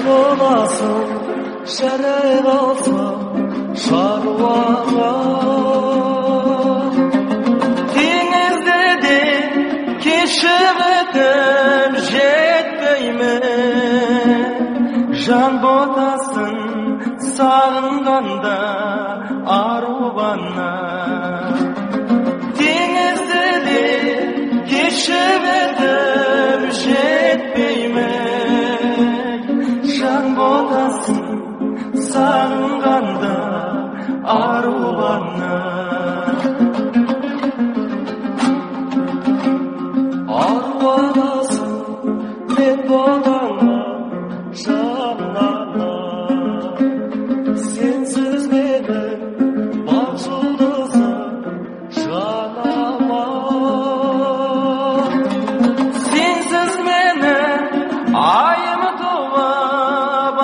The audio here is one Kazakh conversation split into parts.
боласың жарай қалсам шаруаға теңізде де кешіп өтіп жетпеймін жан ботасын сағынғанда арубана теңізде де кешіп өтіп жетпеймін жан ботасын сағынғанда арулана аруланасың мен ботаңа жанана сенсіз менің бақ жұлдызым жанама сенсіз менің айым туып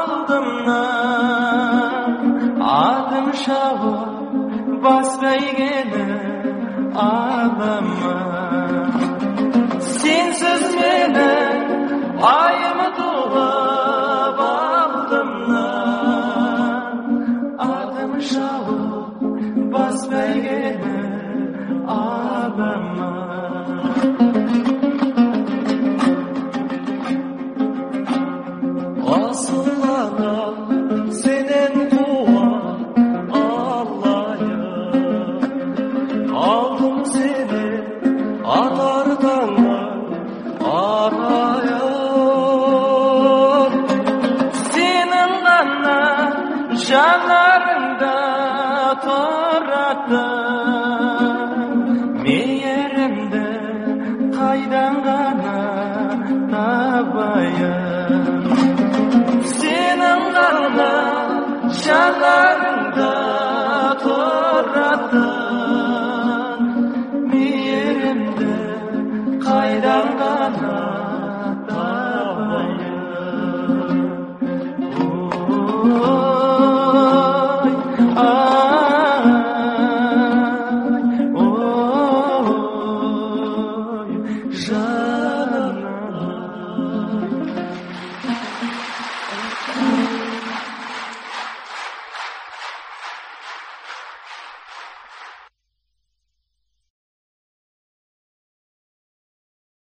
алдымнан атым шауып бас бәйгені аламын сенсіз менің айым туып алдымнан атым шауып бас бәйгені аламын асылана сенен қуа алайын алдым сені атар таңға арайын сенің ғана жанарыңда тұратын мейірімді қайдан ғана табайын сенің ғана жанарыңда тұратын мейірімді қайдан ғана